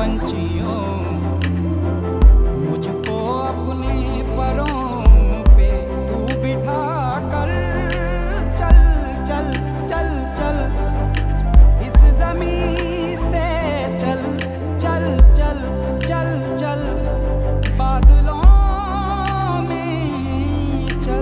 पंछियों, मुझको अपने परों पे तू बिठा कर चल चल चल चल, इस ज़मीं से चल चल चल चल चल, बादलों में चल।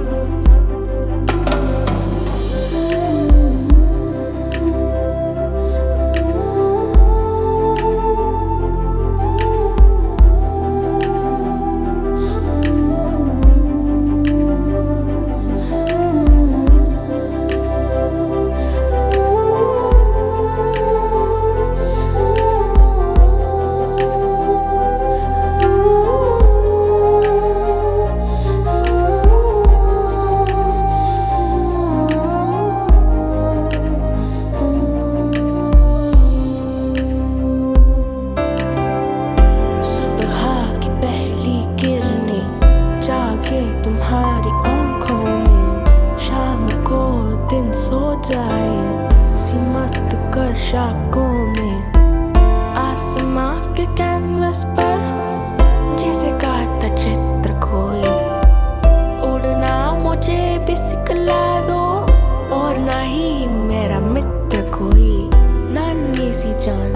तुम्हारी आंखों में शाम को दिन सो जाए, सिमट कर शाखों में आसमां के कैनवस पर जैसे काता चित्र कोई। उड़ना मुझे भी सिखला दो और ना ही मेरा मित्र कोई। नन्ही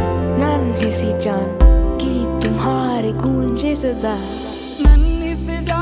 सी जान की तुम्हारे गूंजे सदा, नन्ही सी जान